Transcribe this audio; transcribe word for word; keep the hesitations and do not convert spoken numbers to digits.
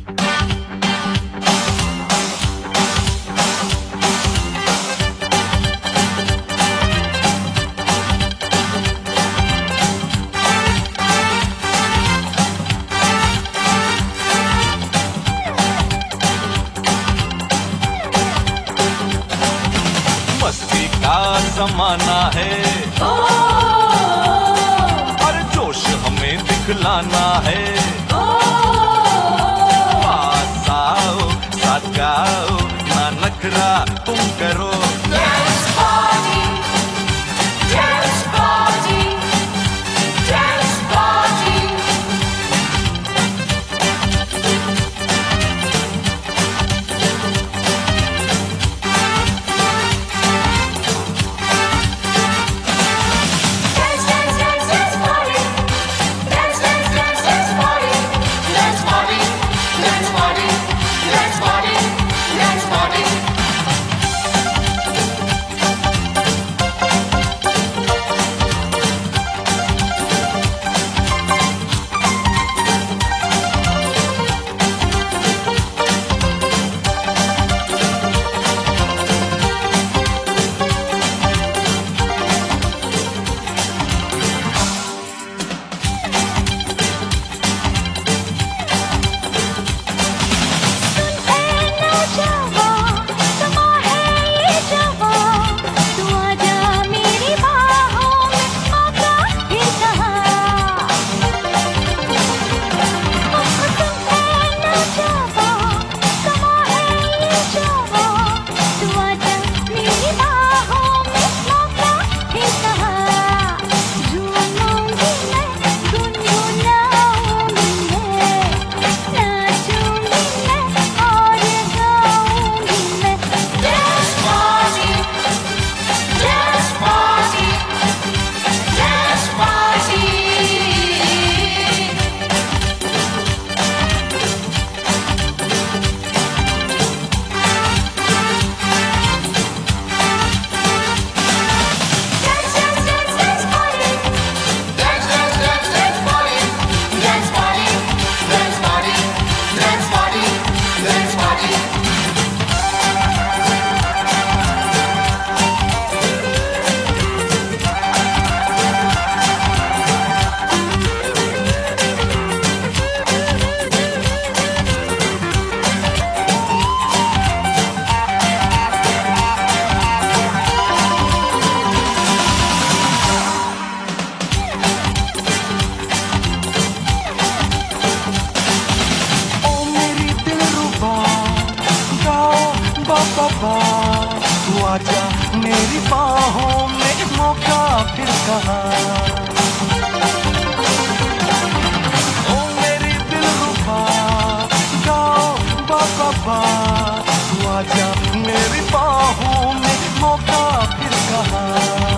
मस्ती का जमाना है और जोश हमें दिखलाना है। पास आओ साथ गाओ ना नखरा तुम करो। Dance party, dance party, dance party. Dance, dance, dance, dance party. Dance, dance, dance, dance party. Dance party, dance party, dance party, dance party. Dance party, dance party, dance party. Dance, dance, dance, dance party. Dance, dance, dance, dance party. Dance party, dance party, dance party, dance party. ओ मेरी दिलरुबा गाओ बाबा बा, तू आजा मेरी बाहों में मौका फिर कहाँ। ओ मेरी दिलरुबा गाओ बाबा बा, तू आजा मेरी बाहों में मौका फिर कहाँ।